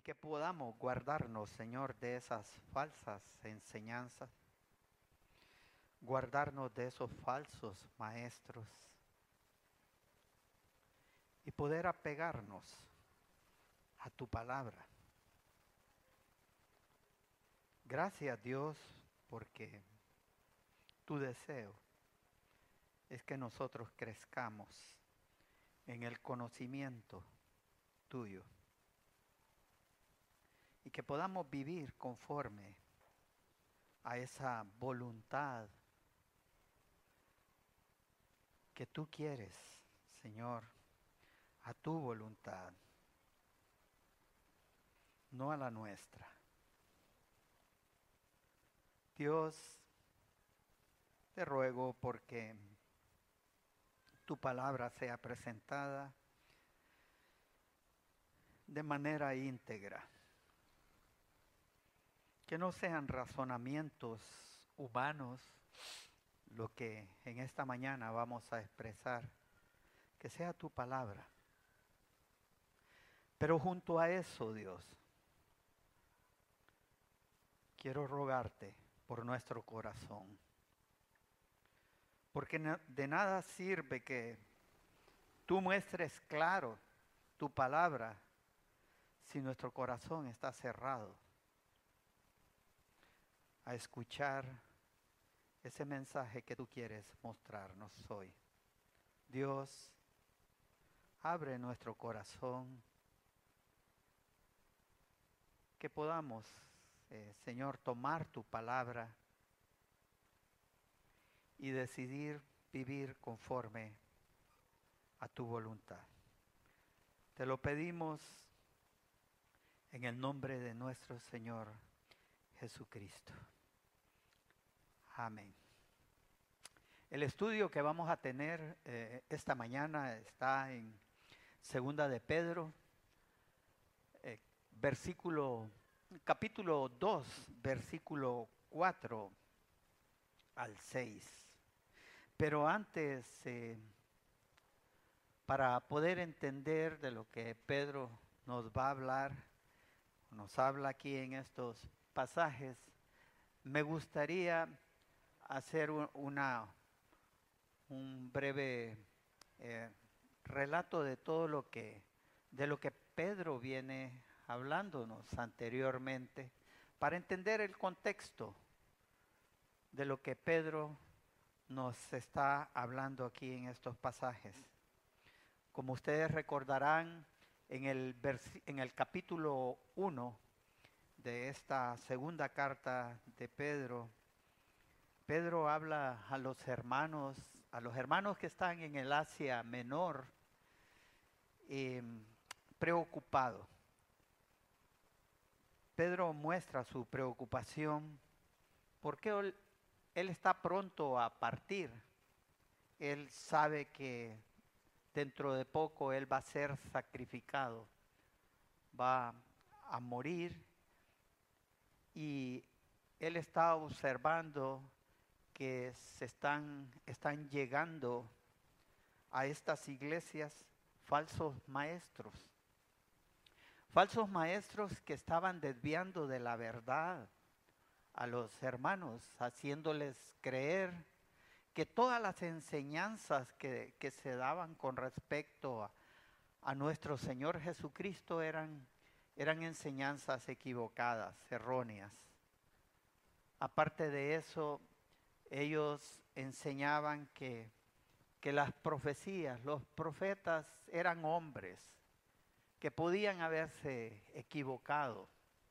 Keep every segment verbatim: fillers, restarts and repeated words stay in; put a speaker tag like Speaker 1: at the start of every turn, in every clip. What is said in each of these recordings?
Speaker 1: que podamos guardarnos, Señor, de esas falsas enseñanzas, guardarnos de esos falsos maestros y poder apegarnos a tu palabra. Gracias, Dios, porque tu deseo es que nosotros crezcamos en el conocimiento tuyo y que podamos vivir conforme a esa voluntad que tú quieres, Señor, a tu voluntad, no a la nuestra. Dios, te ruego porque tu palabra sea presentada de manera íntegra, que no sean razonamientos humanos lo que en esta mañana vamos a expresar, que sea tu palabra. Pero junto a eso, Dios, quiero rogarte por nuestro corazón, porque de nada sirve que tú muestres claro tu palabra si nuestro corazón está cerrado a escuchar ese mensaje que tú quieres mostrarnos hoy. Dios, abre nuestro corazón, que podamos, eh, Señor, tomar tu palabra y decidir vivir conforme a tu voluntad. Te lo pedimos en el nombre de nuestro Señor Jesucristo. Amén. El estudio que vamos a tener eh, esta mañana está en Segunda de Pedro, eh, versículo, capítulo dos, versículo cuatro al seis. Pero antes, eh, para poder entender de lo que Pedro nos va a hablar, nos habla aquí en estos pasajes, me gustaría hacer una, un breve eh, relato de todo lo que, de lo que Pedro viene hablándonos anteriormente, para entender el contexto de lo que Pedro nos está hablando aquí en estos pasajes. Como ustedes recordarán, en el, en el capítulo uno de esta segunda carta de Pedro, Pedro habla a los hermanos, a los hermanos que están en el Asia Menor, eh, preocupado. Pedro muestra su preocupación porque él, él está pronto a partir. Él sabe que dentro de poco él va a ser sacrificado, va a morir, y él está observando que se están, están llegando a estas iglesias falsos maestros. Falsos maestros que estaban desviando de la verdad a los hermanos, haciéndoles creer que todas las enseñanzas que, que se daban con respecto a, a nuestro Señor Jesucristo eran, eran enseñanzas equivocadas, erróneas. Aparte de eso, ellos enseñaban que, que las profecías, los profetas eran hombres que podían haberse equivocado.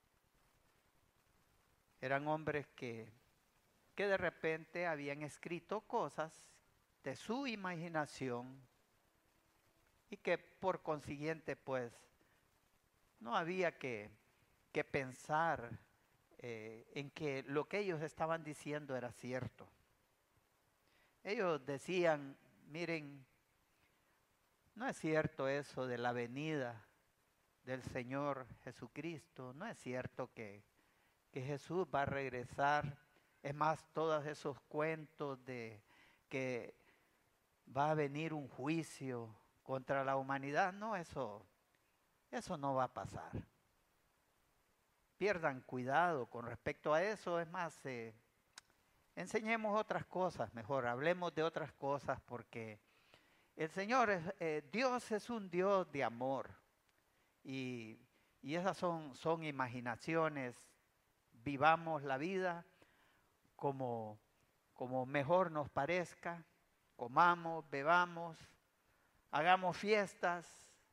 Speaker 1: Eran hombres que, que de repente habían escrito cosas de su imaginación y que por consiguiente pues no había que, que pensar eh, en que lo que ellos estaban diciendo era cierto. Ellos decían, miren, no es cierto eso de la venida del Señor Jesucristo, no es cierto que, que Jesús va a regresar. Es más, todos esos cuentos de que va a venir un juicio contra la humanidad, no, eso, eso no va a pasar. pierdan cuidado con respecto a eso. Es más, eh, enseñemos otras cosas, mejor hablemos de otras cosas, porque el Señor, es, eh, Dios es un Dios de amor, y, y esas son, son imaginaciones. Vivamos la vida como, como mejor nos parezca, comamos, bebamos, hagamos fiestas.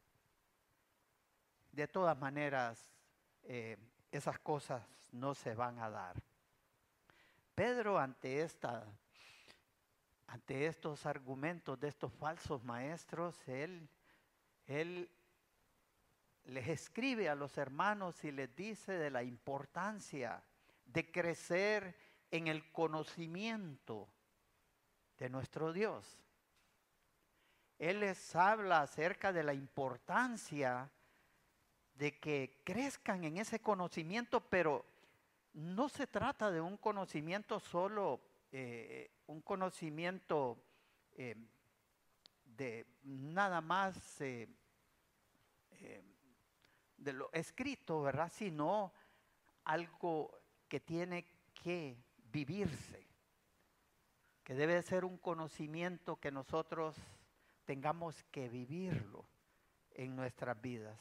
Speaker 1: De todas maneras, eh, esas cosas no se van a dar. Pedro, ante esta, ante estos argumentos de estos falsos maestros, él, él les escribe a los hermanos y les dice de la importancia de crecer en el conocimiento de nuestro Dios. Él les habla acerca de la importancia de que crezcan en ese conocimiento, pero no se trata de un conocimiento solo, eh, un conocimiento eh, de nada más eh, eh, de lo escrito, ¿verdad? Sino algo que tiene que vivirse, que debe ser un conocimiento que nosotros tengamos que vivirlo en nuestras vidas.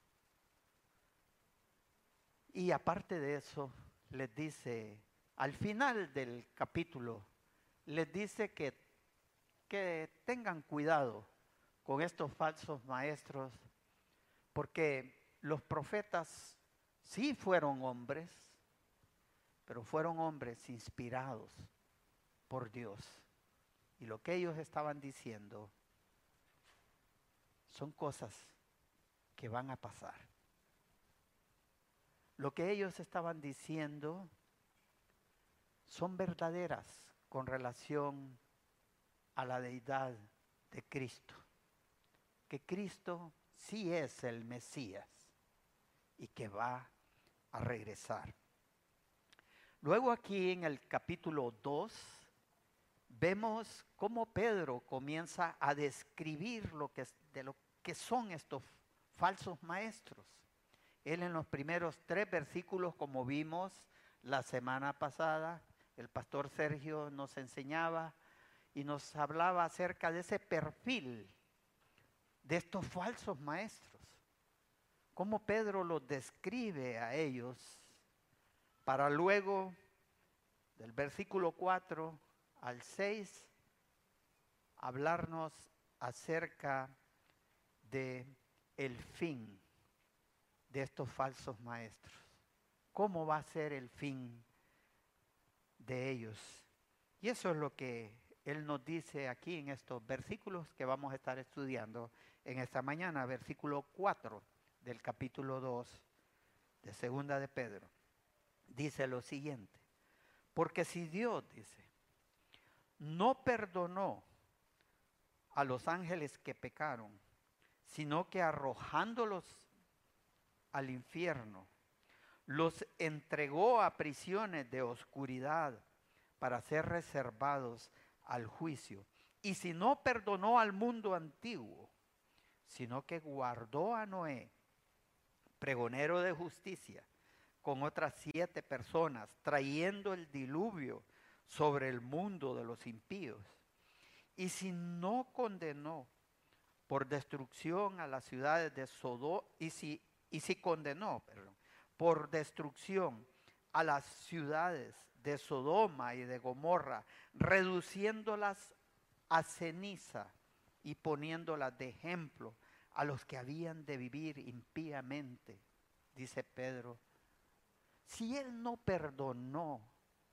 Speaker 1: Y aparte de eso, les dice, al final del capítulo, les dice que, que tengan cuidado con estos falsos maestros, porque los profetas sí fueron hombres, pero fueron hombres inspirados por Dios. Y lo que ellos estaban diciendo son cosas que van a pasar. Lo que ellos estaban diciendo son verdaderas con relación a la deidad de Cristo. Que Cristo sí es el Mesías y que va a regresar. Luego aquí en el capítulo dos vemos cómo Pedro comienza a describir lo que, de lo que son estos falsos maestros. Él en los primeros tres versículos, como vimos la semana pasada, el pastor Sergio nos enseñaba y nos hablaba acerca de ese perfil de estos falsos maestros. Cómo Pedro los describe a ellos para luego, del versículo cuatro al seis, hablarnos acerca de el fin de estos falsos maestros. ¿Cómo va a ser el fin de ellos? Y eso es lo que él nos dice aquí en estos versículos que vamos a estar estudiando en esta mañana. Versículo cuatro del capítulo dos de Segunda de Pedro. Dice lo siguiente: porque si Dios, dice, no perdonó a los ángeles que pecaron, sino que arrojándolos al infierno, los entregó a prisiones de oscuridad para ser reservados al juicio. Y si no perdonó al mundo antiguo, sino que guardó a Noé, pregonero de justicia, con otras siete personas, trayendo el diluvio sobre el mundo de los impíos. Y si no condenó por destrucción a las ciudades de Sodoma, y si Y si condenó, perdón, por destrucción a las ciudades de Sodoma y de Gomorra, reduciéndolas a ceniza y poniéndolas de ejemplo a los que habían de vivir impíamente, dice Pedro. Si él no perdonó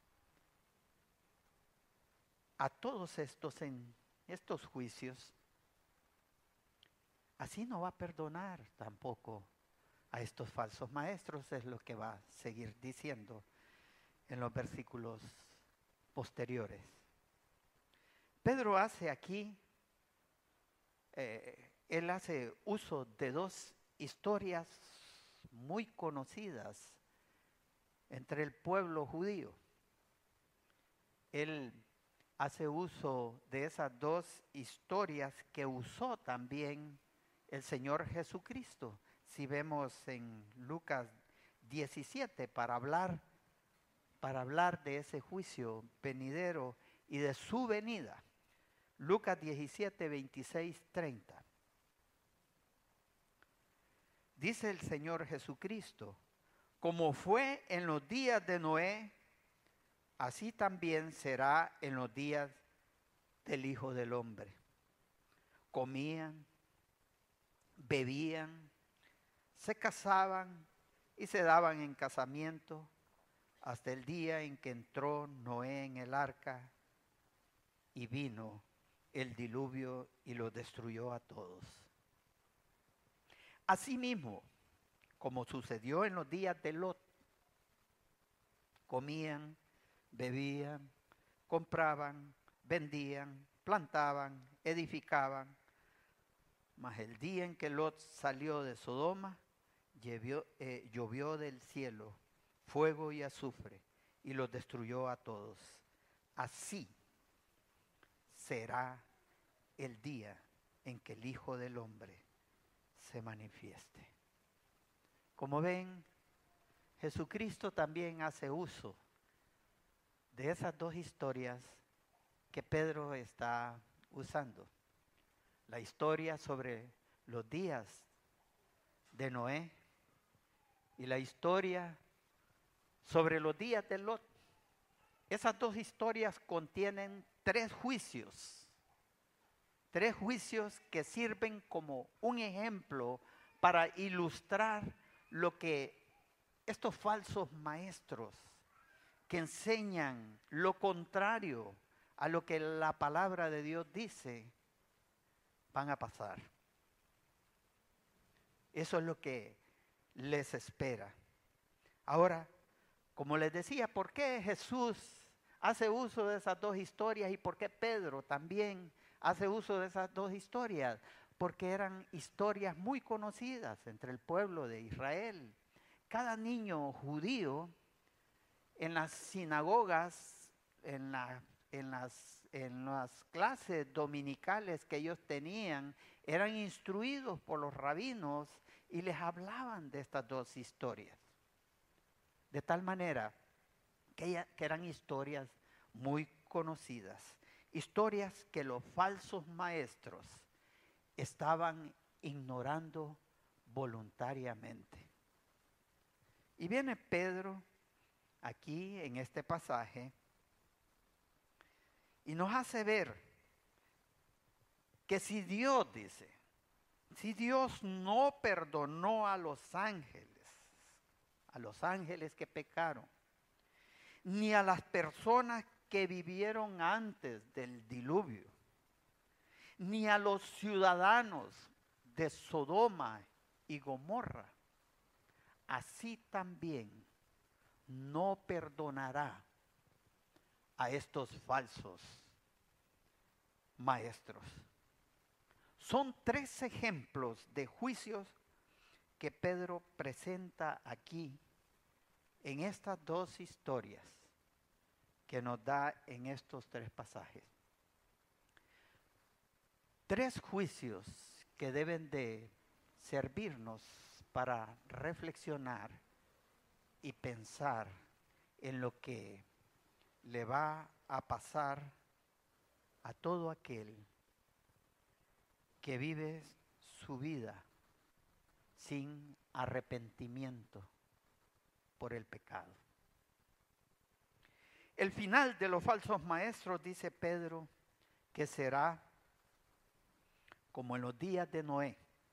Speaker 1: a todos estos en estos juicios, así no va a perdonar tampoco a estos falsos maestros, es lo que va a seguir diciendo en los versículos posteriores. Pedro hace aquí, eh, él hace uso de dos historias muy conocidas entre el pueblo judío. Él hace uso de esas dos historias que usó también el Señor Jesucristo. Si vemos en Lucas diecisiete para hablar, para hablar de ese juicio venidero y de su venida. Lucas diecisiete, veintiséis, treinta. Dice el Señor Jesucristo: como fue en los días de Noé, así también será en los días del Hijo del Hombre. Comían, bebían, se casaban y se daban en casamiento hasta el día en que entró Noé en el arca y vino el diluvio y los destruyó a todos. Asimismo, como sucedió en los días de Lot, comían, bebían, compraban, vendían, plantaban, edificaban. Mas el día en que Lot salió de Sodoma, llovió, eh, llovió del cielo fuego y azufre y los destruyó a todos. Así será el día en que el Hijo del Hombre se manifieste. Como ven, Jesucristo también hace uso de esas dos historias que Pedro está usando. La historia sobre los días de Noé y la historia sobre los días de Lot. Esas dos historias contienen tres juicios. Tres juicios que sirven como un ejemplo para ilustrar lo que estos falsos maestros que enseñan lo contrario a lo que la palabra de Dios dice, van a pasar. Eso es lo que les espera. Ahora, como les decía, ¿por qué Jesús hace uso de esas dos historias y por qué Pedro también hace uso de esas dos historias? Porque eran historias muy conocidas entre el pueblo de Israel. Cada niño judío en las sinagogas, en, la, en, las, en las clases dominicales que ellos tenían, eran instruidos por los rabinos y les hablaban de estas dos historias. De tal manera que, ella, que eran historias muy conocidas, historias que los falsos maestros estaban ignorando voluntariamente. Y viene Pedro aquí en este pasaje y nos hace ver que si Dios dice, si Dios no perdonó a los ángeles, a los ángeles que pecaron, ni a las personas que vivieron antes del diluvio, ni a los ciudadanos de Sodoma y Gomorra, así también no perdonará a estos falsos maestros. Son tres ejemplos de juicios que Pedro presenta aquí en estas dos historias que nos da en estos tres pasajes. Tres juicios que deben de servirnos para reflexionar y pensar en lo que le va a pasar a todo aquel que vive su vida sin arrepentimiento por el pecado. El final de los falsos maestros, dice Pedro, que será como en los días de Noé,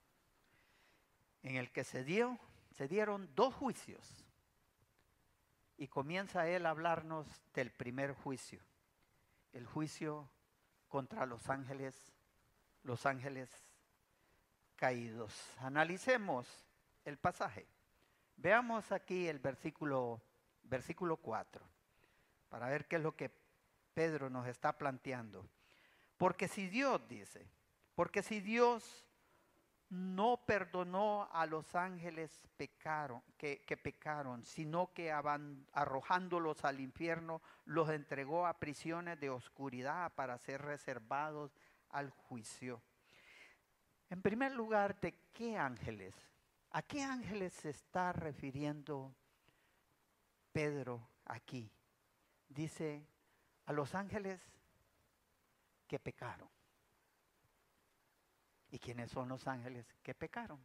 Speaker 1: en el que se dio, se dieron dos juicios. Y comienza él a hablarnos del primer juicio, el juicio contra los ángeles, los ángeles caídos. Analicemos el pasaje. Veamos aquí el versículo, versículo cuatro, para ver qué es lo que Pedro nos está planteando. Porque si Dios dice, porque si Dios no perdonó a los ángeles pecaron, que, que pecaron, sino que arrojándolos al infierno, los entregó a prisiones de oscuridad para ser reservados al juicio. En primer lugar, ¿de qué ángeles? ¿A qué ángeles se está refiriendo Pedro aquí? Dice a los ángeles que pecaron. ¿Y quiénes son los ángeles que pecaron?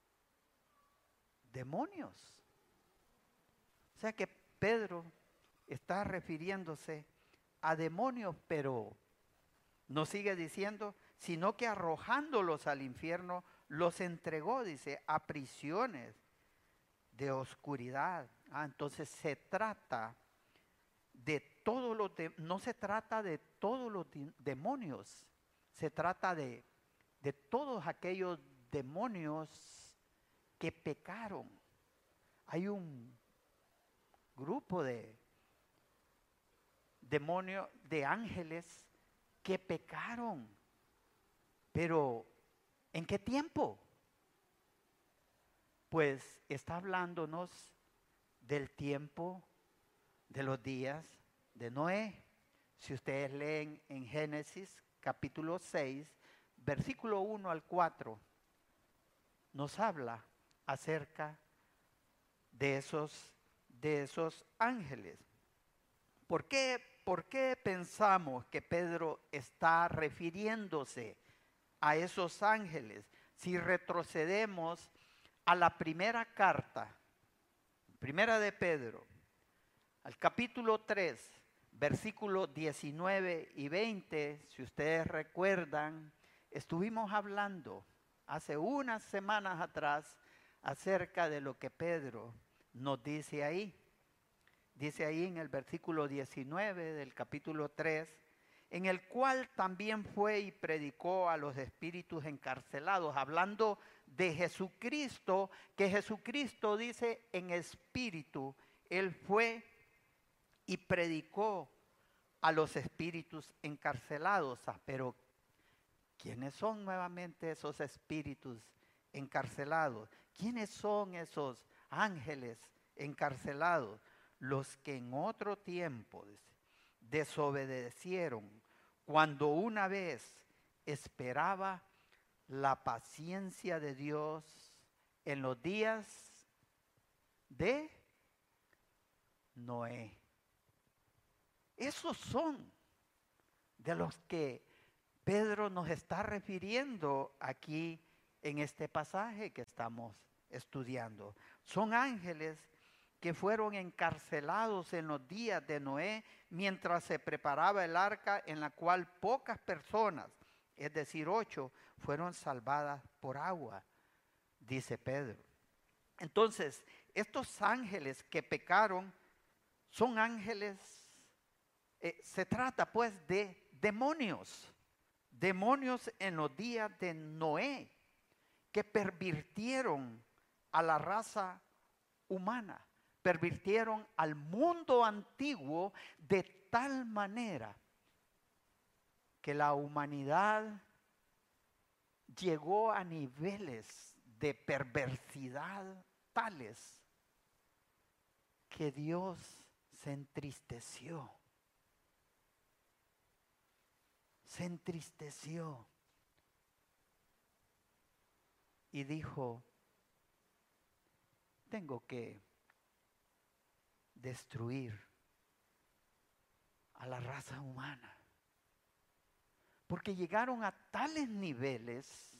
Speaker 1: Demonios. O sea que Pedro está refiriéndose a demonios, pero no sigue diciendo, sino que arrojándolos al infierno, los entregó, dice, a prisiones de oscuridad. Ah, entonces se trata de todos los, de, no se trata de todos los de, demonios, se trata de, de todos aquellos demonios que pecaron. Hay un grupo de demonios, de ángeles que pecaron. Pero, ¿en qué tiempo? Pues está hablándonos del tiempo de los días de Noé. Si ustedes leen en Génesis capítulo seis, versículo uno al cuatro, nos habla acerca de esos, de esos ángeles. ¿Por qué, por qué pensamos que Pedro está refiriéndose a esos ángeles? Si retrocedemos a la primera carta, primera de Pedro, al capítulo tres, versículos diecinueve y veinte, si ustedes recuerdan, estuvimos hablando hace unas semanas atrás acerca de lo que Pedro nos dice ahí. Dice ahí en el versículo diecinueve del capítulo tres, en el cual también fue y predicó a los espíritus encarcelados, hablando de Jesucristo, que Jesucristo dice en espíritu, Él fue y predicó a los espíritus encarcelados. Ah, pero ¿quiénes son nuevamente esos espíritus encarcelados? ¿Quiénes son esos ángeles encarcelados? Los que en otro tiempo desobedecieron, cuando una vez esperaba la paciencia de Dios en los días de Noé. Esos son de los que Pedro nos está refiriendo aquí en este pasaje que estamos estudiando. Son ángeles que fueron encarcelados en los días de Noé mientras se preparaba el arca, en la cual pocas personas, es decir, ocho, fueron salvadas por agua, dice Pedro. Entonces, estos ángeles que pecaron son ángeles, eh, se trata pues de demonios, demonios en los días de Noé, que pervirtieron a la raza humana, pervirtieron al mundo antiguo de tal manera que la humanidad llegó a niveles de perversidad tales que Dios se entristeció. Se entristeció y dijo, tengo que destruir a la raza humana, porque llegaron a tales niveles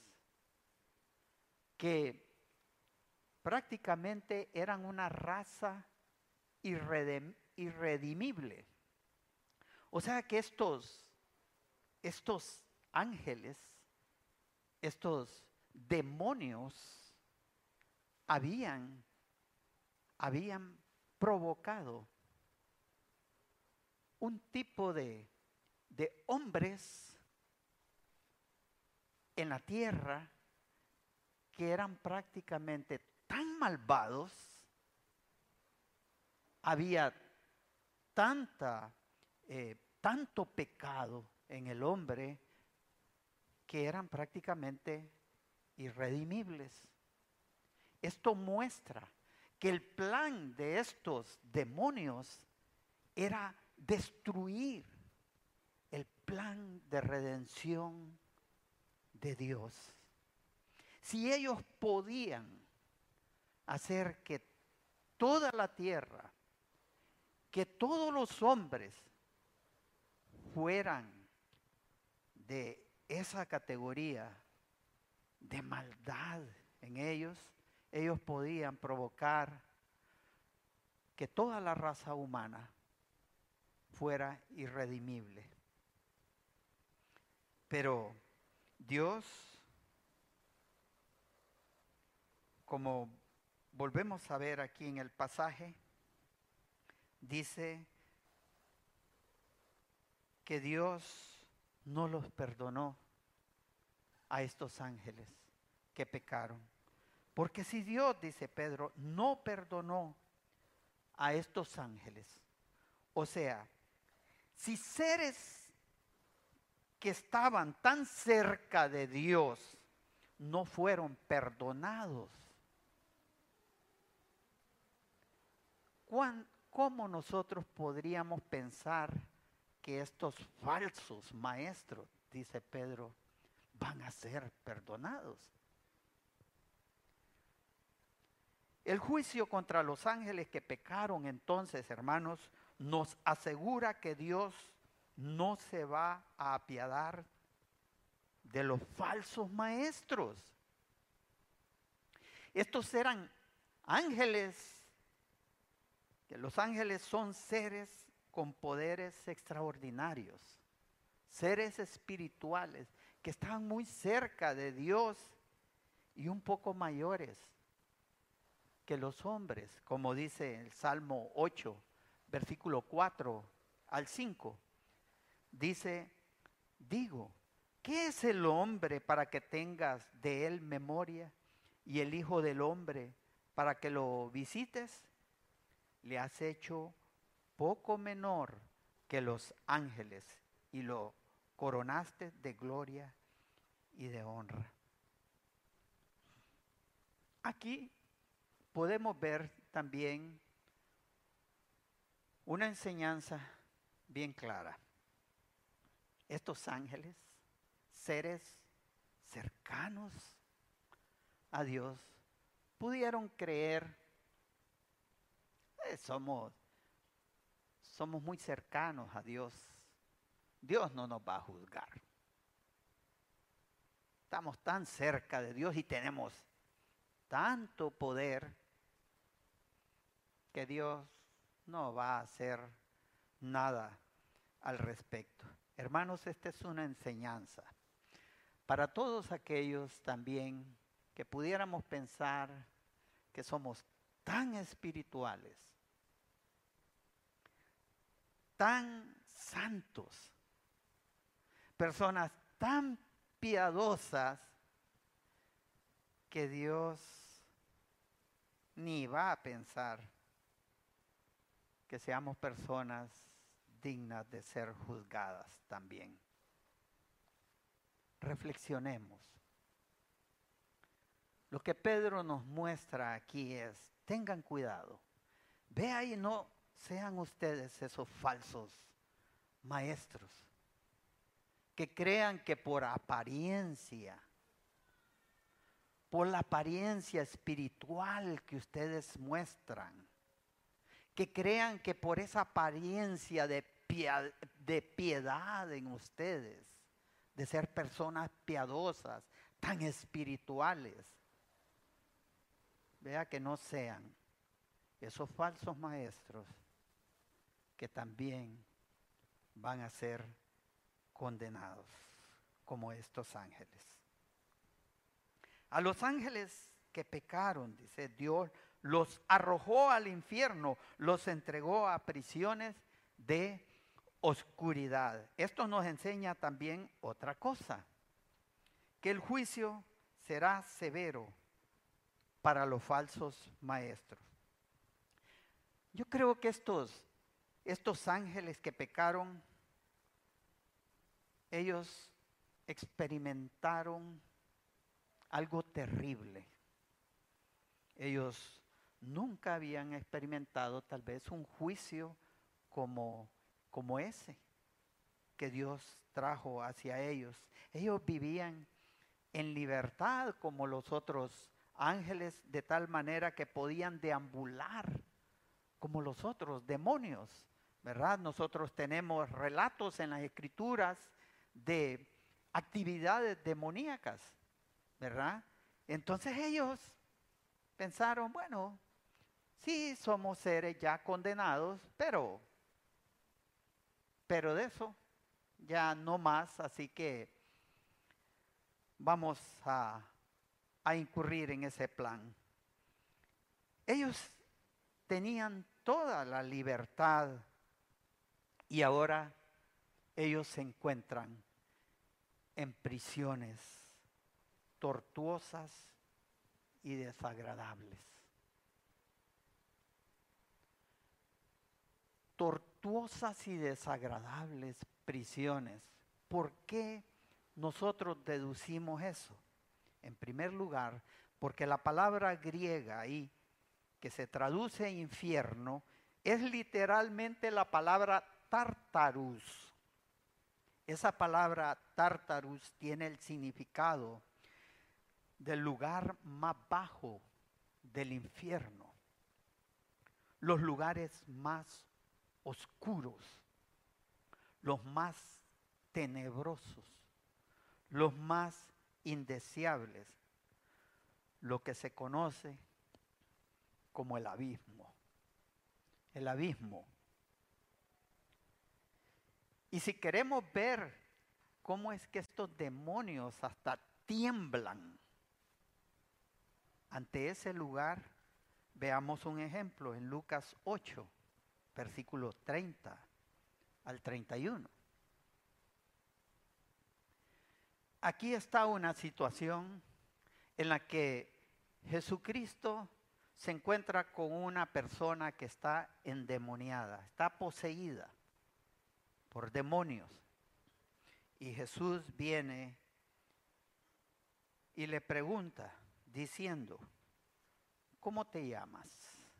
Speaker 1: que prácticamente eran una raza irredem- irredimible. O sea que estos, estos ángeles, estos demonios, habían, habían provocado un tipo de, de hombres en la tierra que eran prácticamente tan malvados, había tanta, eh, tanto pecado en el hombre que eran prácticamente irredimibles. Esto muestra que el plan de estos demonios era destruir el plan de redención de Dios. Si ellos podían hacer que toda la tierra que todos los hombres fueran de esa categoría de maldad en ellos, ellos podían provocar que toda la raza humana fuera irredimible. Pero Dios, como volvemos a ver aquí en el pasaje, dice que Dios no los perdonó a estos ángeles que pecaron. Porque si Dios, dice Pedro, no perdonó a estos ángeles, o sea, si seres que estaban tan cerca de Dios no fueron perdonados, ¿cómo nosotros podríamos pensar que estos falsos maestros, dice Pedro, van a ser perdonados? El juicio contra los ángeles que pecaron entonces, hermanos, nos asegura que Dios no se va a apiadar de los falsos maestros. Estos eran ángeles, que los ángeles son seres con poderes extraordinarios, seres espirituales que están muy cerca de Dios y un poco mayores que los hombres, como dice el Salmo ocho, versículo cuatro al cinco. Dice, digo, ¿qué es el hombre para que tengas de él memoria? Y el hijo del hombre para que lo visites. Le has hecho poco menor que los ángeles y lo coronaste de gloria y de honra. Aquí podemos ver también una enseñanza bien clara. Estos ángeles, seres cercanos a Dios, pudieron creer, eh, somos, somos muy cercanos a Dios, Dios no nos va a juzgar. Estamos tan cerca de Dios y tenemos tanto poder que Dios no va a hacer nada al respecto. Hermanos, esta es una enseñanza para todos aquellos también que pudiéramos pensar que somos tan espirituales, tan santos, personas tan piadosas, que Dios ni va a pensar que seamos personas dignas de ser juzgadas también. Reflexionemos. Lo que Pedro nos muestra aquí es, tengan cuidado. Vea y no sean ustedes esos falsos maestros que crean que por apariencia, por la apariencia espiritual que ustedes muestran, que crean que por esa apariencia de piedad, de piedad en ustedes, de ser personas piadosas, tan espirituales, vea que no sean esos falsos maestros que también van a ser condenados como estos ángeles. A los ángeles que pecaron, dice Dios, los arrojó al infierno, los entregó a prisiones de oscuridad. Esto nos enseña también otra cosa, que el juicio será severo para los falsos maestros. Yo creo que estos, estos ángeles que pecaron, ellos experimentaron algo terrible. Ellos nunca habían experimentado tal vez un juicio como, como ese que Dios trajo hacia ellos. Ellos vivían en libertad como los otros ángeles, de tal manera que podían deambular como los otros demonios, ¿verdad? Nosotros tenemos relatos en las Escrituras de actividades demoníacas, ¿verdad? Entonces ellos pensaron, bueno, sí somos seres ya condenados, pero, pero de eso ya no más, así que vamos a, a incurrir en ese plan. Ellos tenían toda la libertad y ahora ellos se encuentran en prisiones tortuosas y desagradables. Tortuosas y desagradables prisiones. ¿Por qué nosotros deducimos eso? En primer lugar, porque la palabra griega ahí, que se traduce infierno, es literalmente la palabra Tartarus. Esa palabra Tartarus tiene el significado del lugar más bajo del infierno, los lugares más oscuros, los más tenebrosos, los más indeseables, lo que se conoce como el abismo. El abismo. Y si queremos ver cómo es que estos demonios hasta tiemblan ante ese lugar, veamos un ejemplo en Lucas ocho, versículos treinta al treinta y uno. Aquí está una situación en la que Jesucristo se encuentra con una persona que está endemoniada, está poseída por demonios. Y Jesús viene y le pregunta diciendo, ¿cómo te llamas?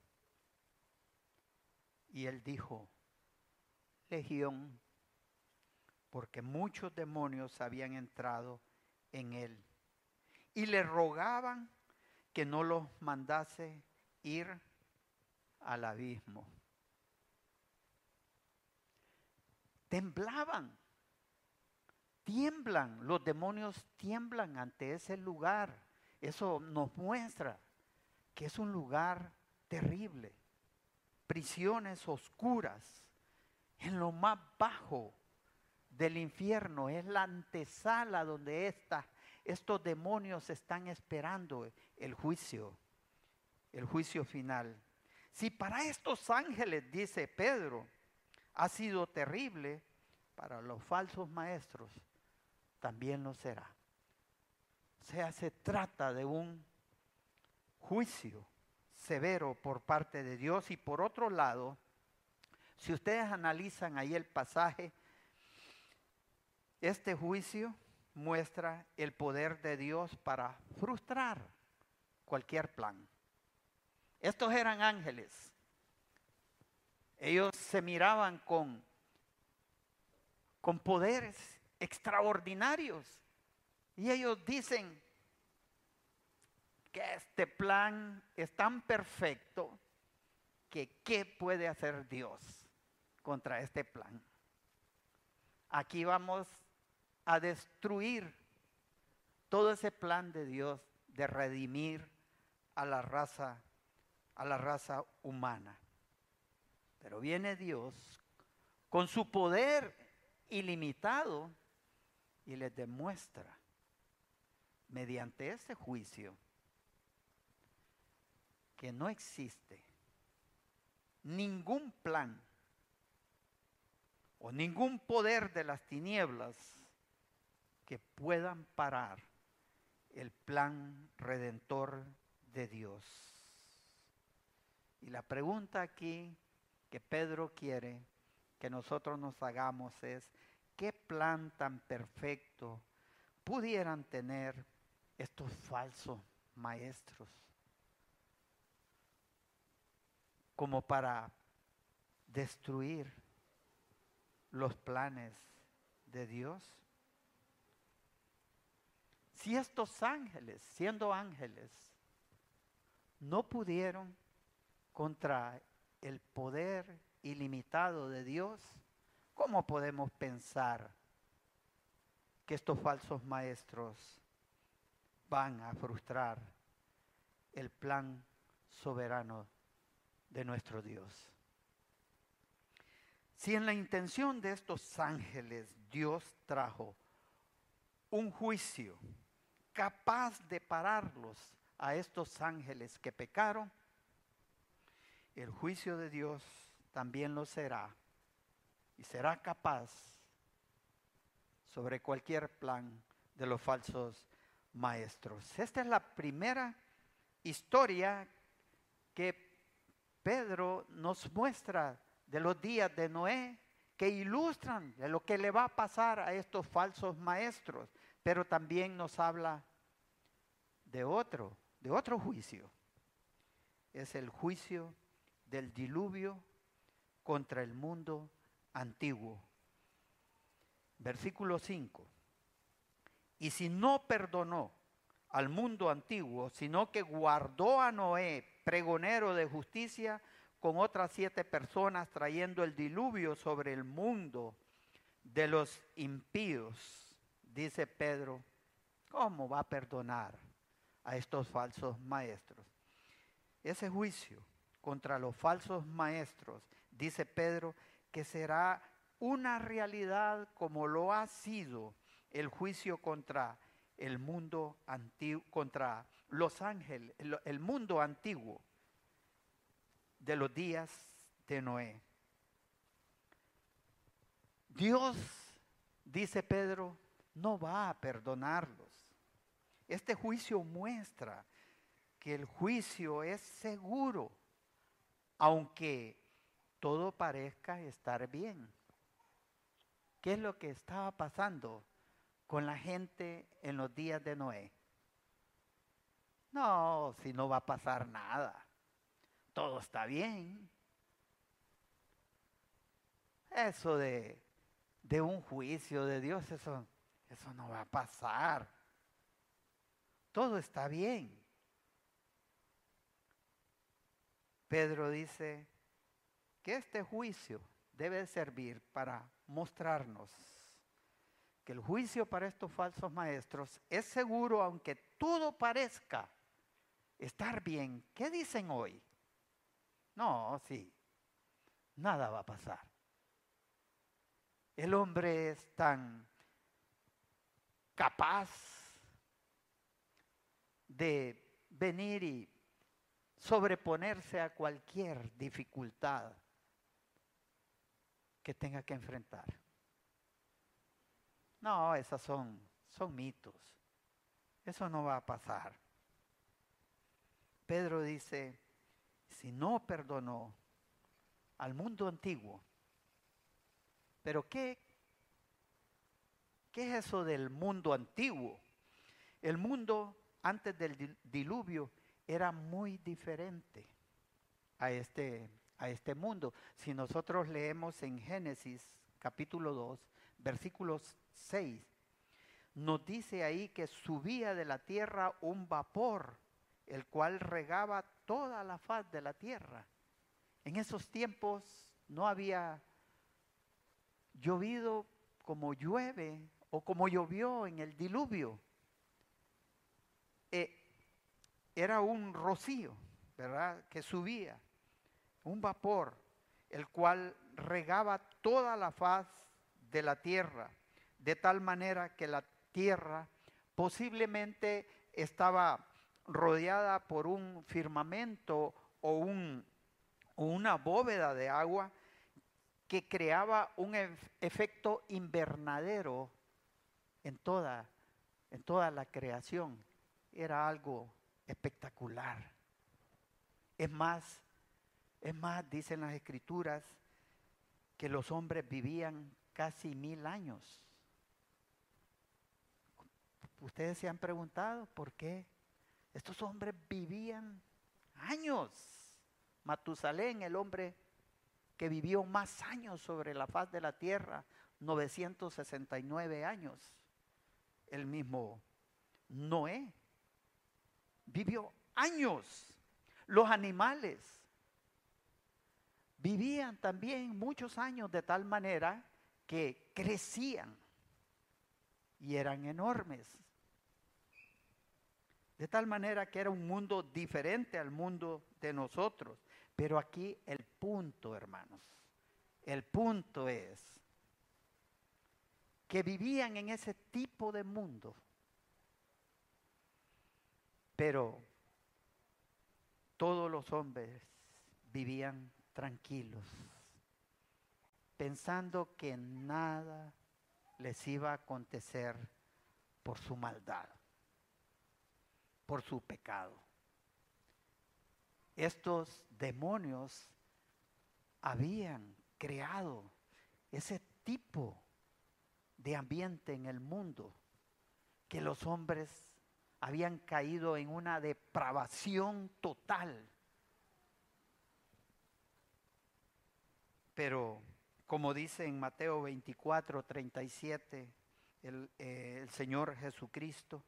Speaker 1: Y él dijo, Legión, porque muchos demonios habían entrado en él. Y le rogaban que no los mandase ir al abismo. Temblaban, tiemblan, los demonios tiemblan ante ese lugar. Eso nos muestra que es un lugar terrible, prisiones oscuras, en lo más bajo del infierno, es la antesala donde esta, estos demonios están esperando el juicio, el juicio final. Si para estos ángeles, dice Pedro, ha sido terrible, para los falsos maestros también lo será. O sea, se trata de un juicio severo por parte de Dios. Y por otro lado, si ustedes analizan ahí el pasaje, este juicio muestra el poder de Dios para frustrar cualquier plan. Estos eran ángeles. Ellos se miraban con, con poderes extraordinarios. Y ellos dicen que este plan es tan perfecto que ¿qué puede hacer Dios contra este plan? Aquí vamos a destruir todo ese plan de Dios de redimir a la raza, a la raza humana. Pero viene Dios con su poder ilimitado y les demuestra mediante ese juicio que no existe ningún plan o ningún poder de las tinieblas que puedan parar el plan redentor de Dios. Y la pregunta aquí que Pedro quiere que nosotros nos hagamos es, ¿qué plan tan perfecto pudieran tener estos falsos maestros como para destruir los planes de Dios? Si estos ángeles, siendo ángeles, no pudieron contra el poder ilimitado de Dios, ¿cómo podemos pensar que estos falsos maestros van a frustrar el plan soberano de nuestro Dios? Si en la intención de estos ángeles Dios trajo un juicio capaz de pararlos a estos ángeles que pecaron, el juicio de Dios también lo será y será capaz sobre cualquier plan de los falsos maestros. Esta es la primera historia que Pedro nos muestra de los días de Noé, que ilustran de lo que le va a pasar a estos falsos maestros, pero también nos habla de otro, de otro juicio. Es el juicio del diluvio contra el mundo antiguo. Versículo cinco. Y si no perdonó al mundo antiguo, sino que guardó a Noé, pregonero de justicia, con otras siete personas, trayendo el diluvio sobre el mundo de los impíos, dice Pedro, ¿cómo va a perdonar a estos falsos maestros? Ese juicio contra los falsos maestros, dice Pedro, que será una realidad como lo ha sido el juicio contra el mundo antiguo, contra los ángeles, el, el mundo antiguo de los días de Noé. Dios, dice Pedro, no va a perdonarlos. Este juicio muestra que el juicio es seguro, aunque todo parezca estar bien. ¿Qué es lo que estaba pasando con la gente en los días de Noé? No, si no va a pasar nada. Todo está bien. Eso de, de un juicio de Dios, eso, eso no va a pasar. Todo está bien. Pedro dice que este juicio debe servir para mostrarnos que el juicio para estos falsos maestros es seguro, aunque todo parezca estar bien. ¿Qué dicen hoy? No, sí, nada va a pasar. El hombre es tan capaz de venir y sobreponerse a cualquier dificultad que tenga que enfrentar. No, esas son, son mitos. Eso no va a pasar. Pedro dice, si no perdonó al mundo antiguo, pero ¿qué, qué es eso del mundo antiguo? El mundo antes del diluvio era muy diferente a este, a este mundo. Si nosotros leemos en Génesis capítulo dos, versículos seis, nos dice ahí que subía de la tierra un vapor, el cual regaba toda la faz de la tierra. En esos tiempos no había llovido como llueve o como llovió en el diluvio. Eh, era un rocío, ¿verdad?, que subía, un vapor, el cual regaba toda la faz de la tierra, de tal manera que la tierra posiblemente estaba rodeada por un firmamento o, un, o una bóveda de agua que creaba un efecto invernadero en toda, en toda la creación. Era algo espectacular. Es más, es más, dicen las escrituras, que los hombres vivían casi mil años. ¿Ustedes se han preguntado por qué estos hombres vivían años? Matusalén, el hombre que vivió más años sobre la faz de la tierra, novecientos sesenta y nueve años. El mismo Noé vivió años. Los animales vivían también muchos años de tal manera que crecían y eran enormes. De tal manera que era un mundo diferente al mundo de nosotros. Pero aquí el punto, hermanos, el punto es que vivían en ese tipo de mundo. Pero todos los hombres vivían tranquilos, pensando que nada les iba a acontecer por su maldad, por su pecado. Estos demonios habían creado ese tipo de ambiente en el mundo, que los hombres habían caído en una depravación total. Pero como dice en Mateo veinticuatro, treinta y siete, el, eh, el Señor Jesucristo,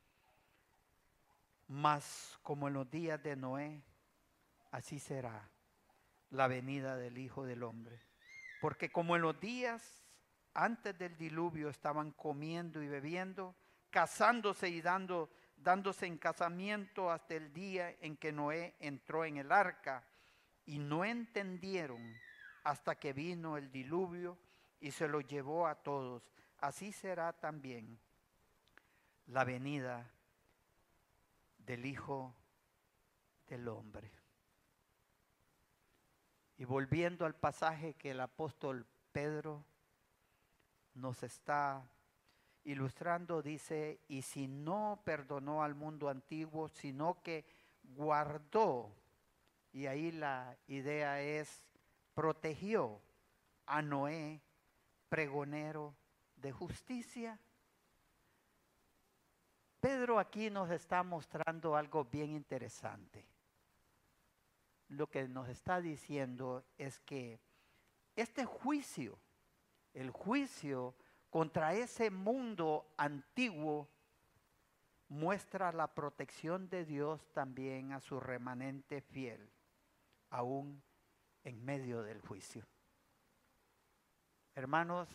Speaker 1: mas como en los días de Noé, así será la venida del Hijo del Hombre. Porque como en los días antes del diluvio estaban comiendo y bebiendo, casándose y dando, dándose en casamiento hasta el día en que Noé entró en el arca, y no entendieron hasta que vino el diluvio y se lo llevó a todos. Así será también la venida del Hijo del Hombre. Y volviendo al pasaje que el apóstol Pedro nos está ilustrando, dice, y si no perdonó al mundo antiguo, sino que guardó, y ahí la idea es, protegió a Noé, pregonero de justicia. Pedro aquí nos está mostrando algo bien interesante. Lo que nos está diciendo es que este juicio, el juicio contra ese mundo antiguo, muestra la protección de Dios también a su remanente fiel, aún en medio del juicio. Hermanos,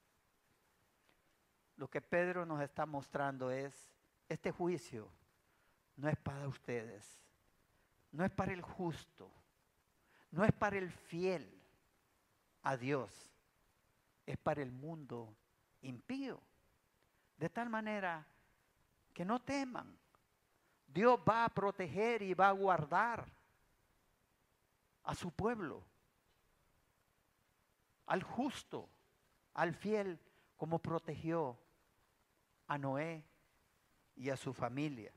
Speaker 1: lo que Pedro nos está mostrando es, este juicio no es para ustedes, no es para el justo, no es para el fiel a Dios, es para el mundo impío. De tal manera que no teman. Dios va a proteger y va a guardar a su pueblo, al justo, al fiel, como protegió a Noé y a su familia.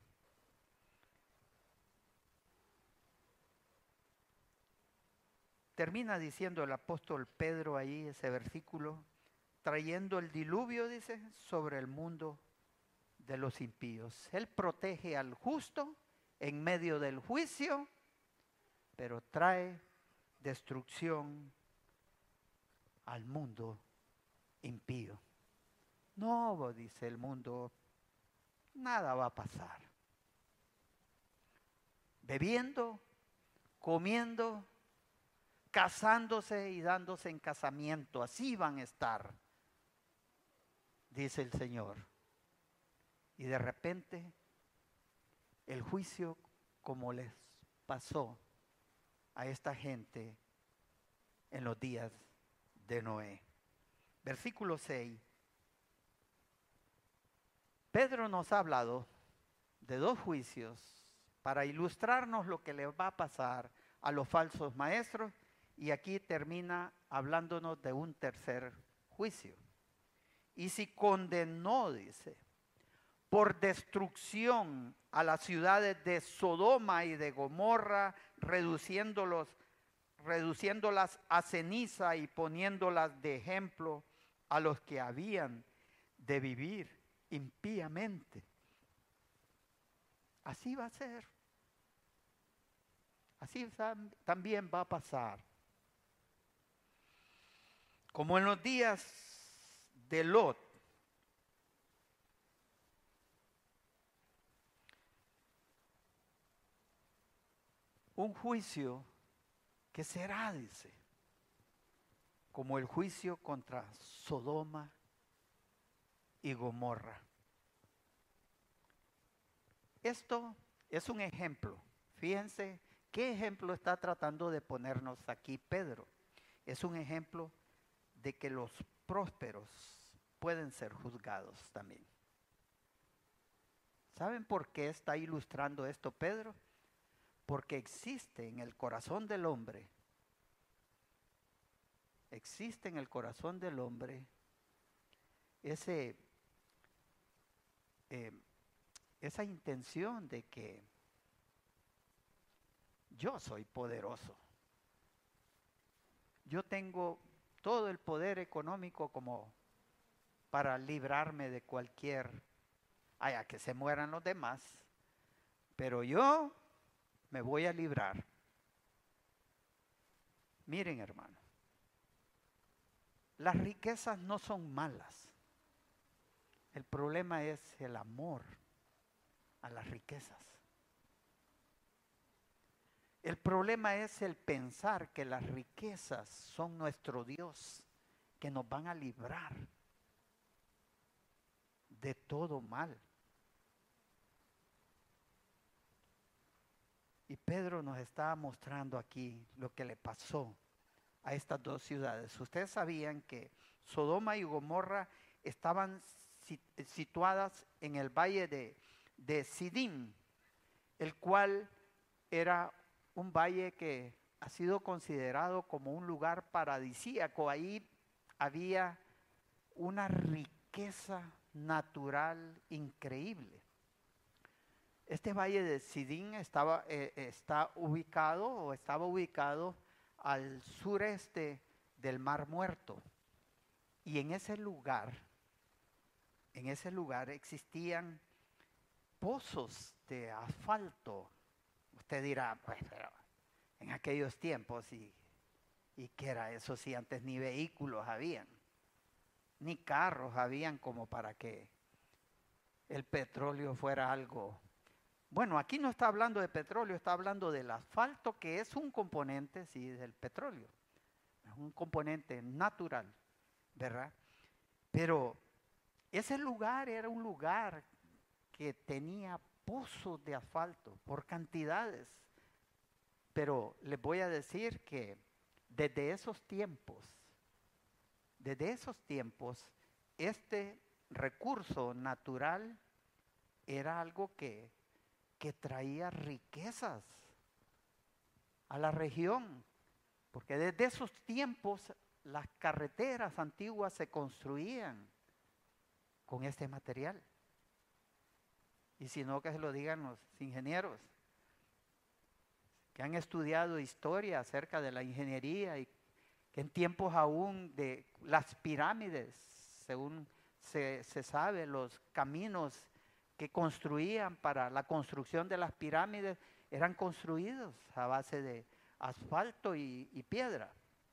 Speaker 1: Termina diciendo el apóstol Pedro ahí ese versículo, trayendo el diluvio, dice, sobre el mundo de los impíos. Él protege al justo en medio del juicio, pero trae destrucción al mundo impío. No, dice el mundo, nada va a pasar. Bebiendo, comiendo, casándose y dándose en casamiento, así van a estar, dice el Señor. Y de repente, el juicio, como les pasó a esta gente en los días de Noé. Versículo seis. Pedro nos ha hablado de dos juicios para ilustrarnos lo que le va a pasar a los falsos maestros, y aquí termina hablándonos de un tercer juicio. Y si condenó, dice, por destrucción a las ciudades de Sodoma y de Gomorra, reduciéndolos, reduciéndolas a ceniza y poniéndolas de ejemplo a los que habían de vivir impíamente. Así va a ser. Así también va a pasar. Como en los días de Lot, un juicio que será, dice, como el juicio contra Sodoma y Gomorra. Esto es un ejemplo. Fíjense qué ejemplo está tratando de ponernos aquí Pedro. Es un ejemplo de que los prósperos pueden ser juzgados también. ¿Saben por qué está ilustrando esto Pedro? Porque existe en el corazón del hombre, existe en el corazón del hombre ese, eh, esa intención de que yo soy poderoso. Yo tengo todo el poder económico como para librarme de cualquier, haya que se mueran los demás, pero yo me voy a librar. Miren, hermano, las riquezas no son malas. El problema es el amor a las riquezas. El problema es el pensar que las riquezas son nuestro Dios, que nos van a librar de todo mal. Y Pedro nos está mostrando aquí lo que le pasó a estas dos ciudades. Ustedes sabían que Sodoma y Gomorra estaban situadas en el valle de, de Sidín, el cual era un valle que ha sido considerado como un lugar paradisíaco. Ahí había una riqueza natural increíble. Este valle de Sidín estaba, eh, está ubicado o estaba ubicado al sureste del Mar Muerto. Y en ese lugar, en ese lugar existían pozos de asfalto. Usted dirá, pues, pero en aquellos tiempos, ¿y, y qué era eso si antes ni vehículos habían? Ni carros habían como para que el petróleo fuera algo. Bueno, aquí no está hablando de petróleo, está hablando del asfalto, que es un componente, sí, del petróleo. Es un componente natural, ¿verdad? Pero ese lugar era un lugar que tenía pozos de asfalto por cantidades. Pero les voy a decir que desde esos tiempos, desde esos tiempos, este recurso natural era algo que, que traía riquezas a la región. Porque desde esos tiempos las carreteras antiguas se construían con este material. Y si no, que se lo digan los ingenieros que han estudiado historia acerca de la ingeniería y que en tiempos aún de las pirámides, según se, se sabe, los caminos que construían para la construcción de las pirámides eran construidos a base de asfalto y, y piedra.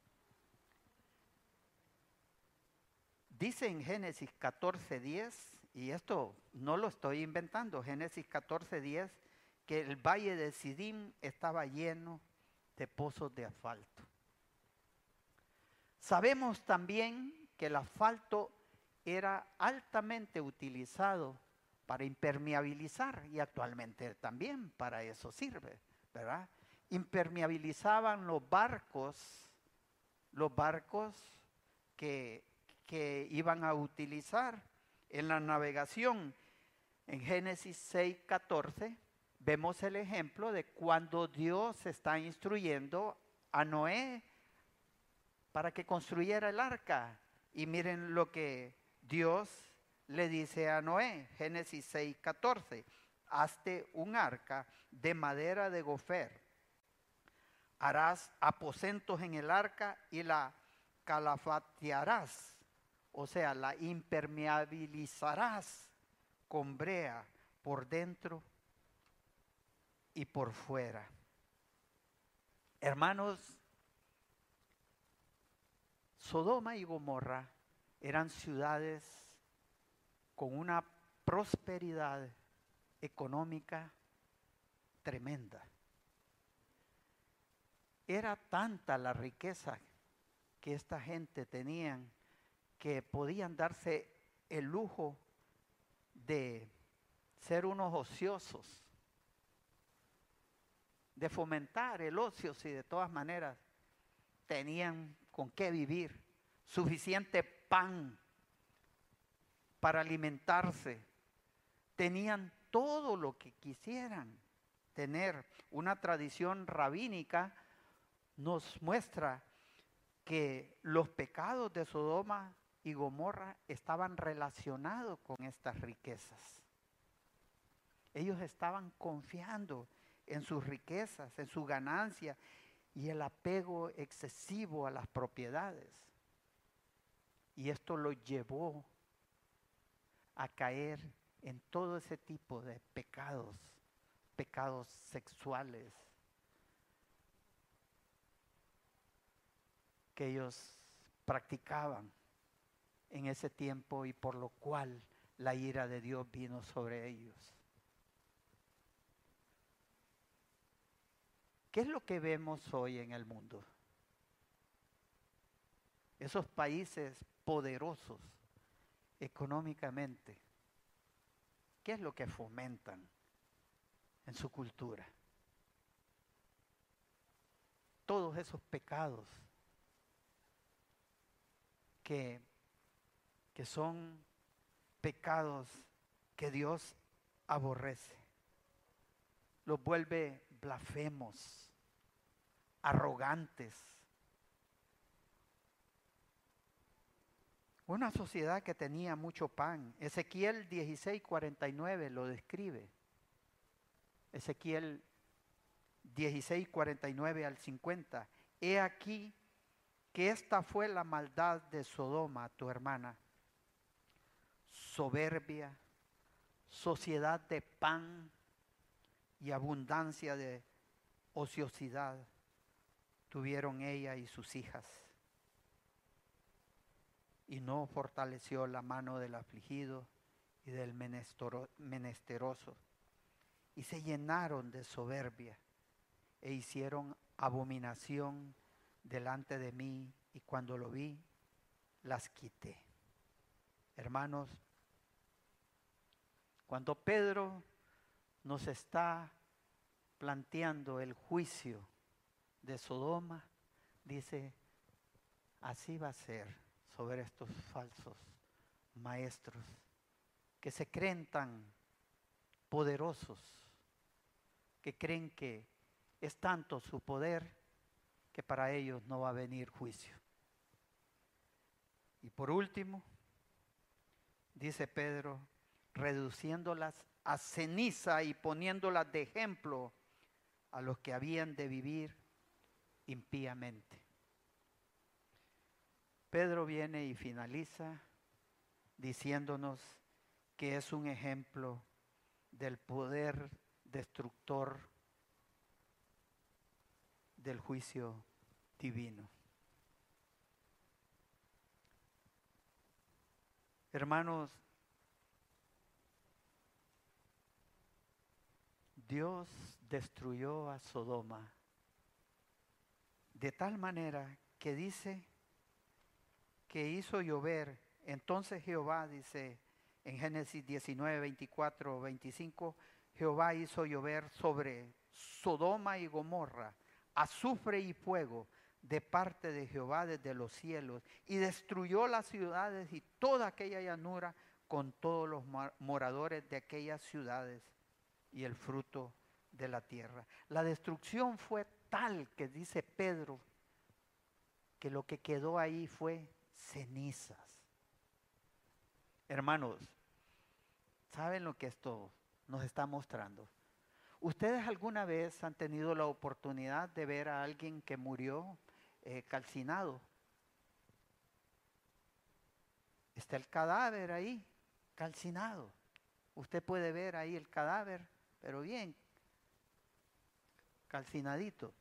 Speaker 1: Dice en Génesis catorce diez, y esto no lo estoy inventando, Génesis catorce diez, que el valle de Sidín estaba lleno de pozos de asfalto. Sabemos también que el asfalto era altamente utilizado para impermeabilizar y actualmente también para eso sirve, ¿verdad? Impermeabilizaban los barcos, los barcos que, que iban a utilizar en la navegación. En Génesis seis catorce vemos el ejemplo de cuando Dios está instruyendo a Noé para que construyera el arca. Y miren lo que Dios le dice a Noé, Génesis seis catorce, hazte un arca de madera de gofer, harás aposentos en el arca y la calafatearás, o sea, la impermeabilizarás con brea por dentro y por fuera. Hermanos, Sodoma y Gomorra eran ciudades con una prosperidad económica tremenda. Era tanta la riqueza que esta gente tenían, que podían darse el lujo de ser unos ociosos, de fomentar el ocio, si de todas maneras tenían con qué vivir, suficiente pan para alimentarse, tenían todo lo que quisieran tener. Una tradición rabínica nos muestra que los pecados de Sodoma y Gomorra estaban relacionados con estas riquezas. Ellos estaban confiando en sus riquezas, en su ganancia y el apego excesivo a las propiedades. Y esto los llevó a caer en todo ese tipo de pecados, pecados sexuales, que ellos practicaban en ese tiempo y por lo cual la ira de Dios vino sobre ellos. ¿Qué es lo que vemos hoy en el mundo? Esos países poderosos económicamente, ¿qué es lo que fomentan en su cultura? Todos esos pecados que, que son pecados que Dios aborrece. Los vuelve blasfemos, arrogantes. Una sociedad que tenía mucho pan. Ezequiel dieciséis cuarenta y nueve lo describe. Ezequiel dieciséis cuarenta y nueve al cincuenta. He aquí que esta fue la maldad de Sodoma, tu hermana. Soberbia, sociedad de pan y abundancia de ociosidad tuvieron ella y sus hijas. Y no fortaleció la mano del afligido y del menesteroso. Y se llenaron de soberbia e hicieron abominación delante de mí, y cuando lo vi, las quité. Hermanos, cuando Pedro nos está planteando el juicio de Sodoma, dice, así va a ser sobre estos falsos maestros que se creen tan poderosos, que creen que es tanto su poder que para ellos no va a venir juicio. Y por último, dice Pedro, reduciéndolas a ceniza y poniéndolas de ejemplo a los que habían de vivir impíamente. Pedro viene y finaliza diciéndonos que es un ejemplo del poder destructor del juicio divino. Hermanos, Dios destruyó a Sodoma de tal manera que dice que hizo llover. Entonces Jehová, dice en Génesis diecinueve, veinticuatro, veinticinco, Jehová hizo llover sobre Sodoma y Gomorra azufre y fuego de parte de Jehová desde los cielos, y destruyó las ciudades y toda aquella llanura con todos los moradores de aquellas ciudades y el fruto de la tierra. La destrucción fue tal que dice Pedro que lo que quedó ahí fue cenizas. Hermanos, ¿saben lo que esto nos está mostrando? ¿Ustedes alguna vez han tenido la oportunidad de ver a alguien que murió eh, calcinado? Está el cadáver ahí, calcinado. Usted puede ver ahí el cadáver, pero bien, calcinadito.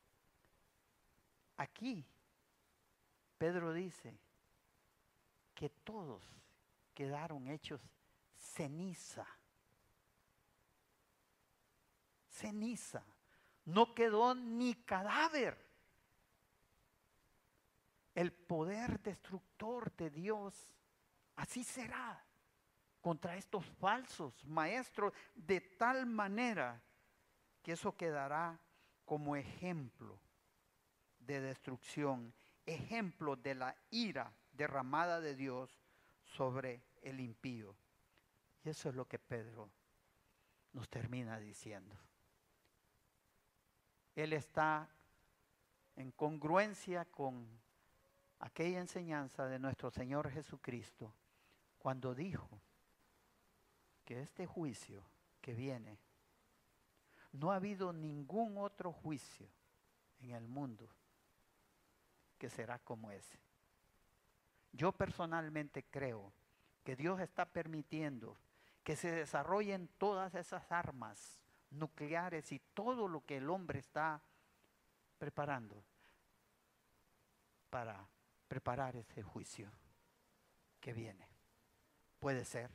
Speaker 1: Aquí, Pedro dice que todos quedaron hechos ceniza. Ceniza. No quedó ni cadáver. el poder destructor de Dios así será contra estos falsos maestros, de tal manera que eso quedará como ejemplo de destrucción, ejemplo de la ira derramada de Dios sobre el impío. Y eso es lo que Pedro nos termina diciendo. Él está en congruencia con aquella enseñanza de nuestro Señor Jesucristo cuando dijo que este juicio que viene, no ha habido ningún otro juicio en el mundo que será como ese. Yo personalmente creo que Dios está permitiendo que se desarrollen todas esas armas nucleares y todo lo que el hombre está preparando para preparar ese juicio que viene. Puede ser.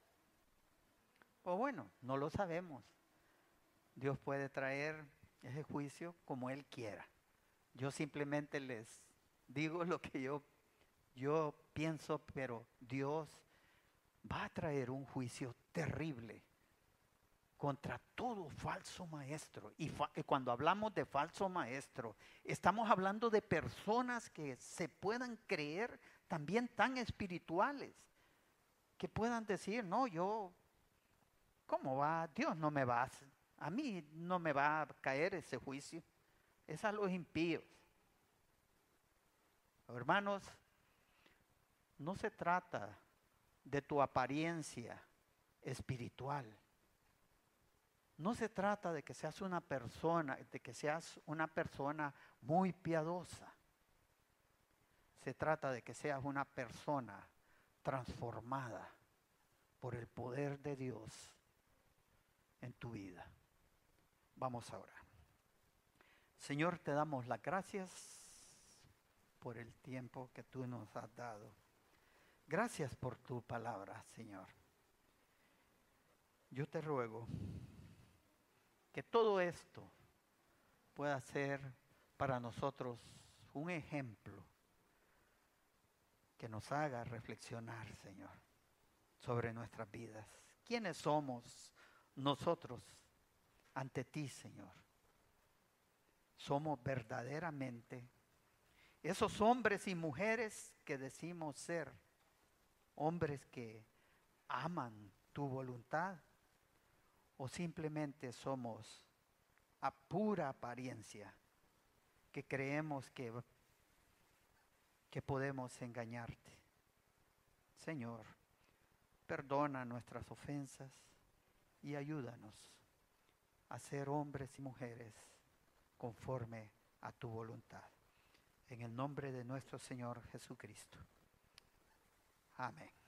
Speaker 1: O bueno, no lo sabemos. Dios puede traer ese juicio como Él quiera. Yo simplemente les digo lo que yo, yo pienso, pero Dios va a traer un juicio terrible contra todo falso maestro. Y fa- cuando hablamos de falso maestro, estamos hablando de personas que se puedan creer también tan espirituales, que puedan decir, no, yo, ¿cómo va? Dios no me va a, a mí no me va a caer ese juicio. Es a los impíos. Hermanos, no se trata de tu apariencia espiritual. No se trata de que seas una persona, de que seas una persona muy piadosa. Se trata de que seas una persona transformada por el poder de Dios en tu vida. Vamos a orar. Señor, te damos las gracias por el tiempo que tú nos has dado. Gracias por tu palabra, Señor. Yo te ruego que todo esto pueda ser para nosotros un ejemplo que nos haga reflexionar, Señor, sobre nuestras vidas. ¿Quiénes somos nosotros ante ti, Señor? Somos verdaderamente esos hombres y mujeres que decimos ser, hombres que aman tu voluntad, o simplemente somos a pura apariencia que creemos que, que podemos engañarte. Señor, perdona nuestras ofensas y ayúdanos a ser hombres y mujeres conforme a tu voluntad. En el nombre de nuestro Señor Jesucristo. Amén.